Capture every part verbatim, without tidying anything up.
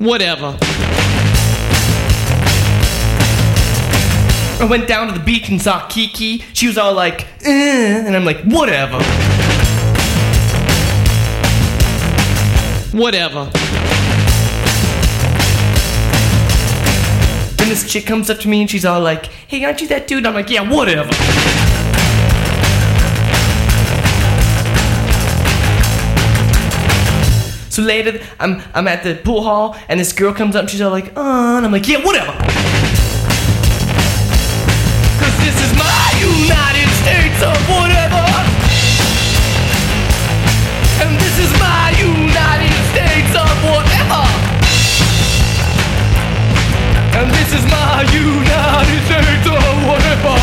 whatever. I went down to the beach and saw Kiki. She was all like, eh, and I'm like, whatever. Whatever. Then this chick comes up to me and she's all like, hey, aren't you that dude? And I'm like, yeah, whatever. So later, I'm I'm at the pool hall and this girl comes up and she's all like, uh, and I'm like, yeah, whatever. Cause this is my United States of whatever. And this is my United States of whatever. And this is my United States of whatever.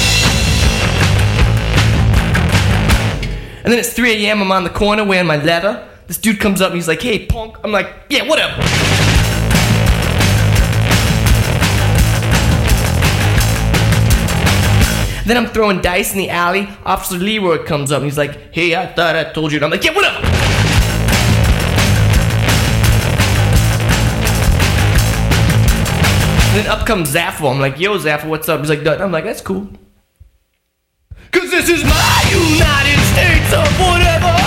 And then it's three a.m. I'm on the corner wearing my leather. This dude comes up and he's like, hey, punk. I'm like, yeah, whatever. Then I'm throwing dice in the alley. Officer Leroy comes up and he's like, hey, I thought I told you. And I'm like, yeah, whatever. And then up comes Zaffo. I'm like, yo, Zaffo, what's up? He's like, Dutton. I'm like, that's cool. Cause this is my United States of whatever.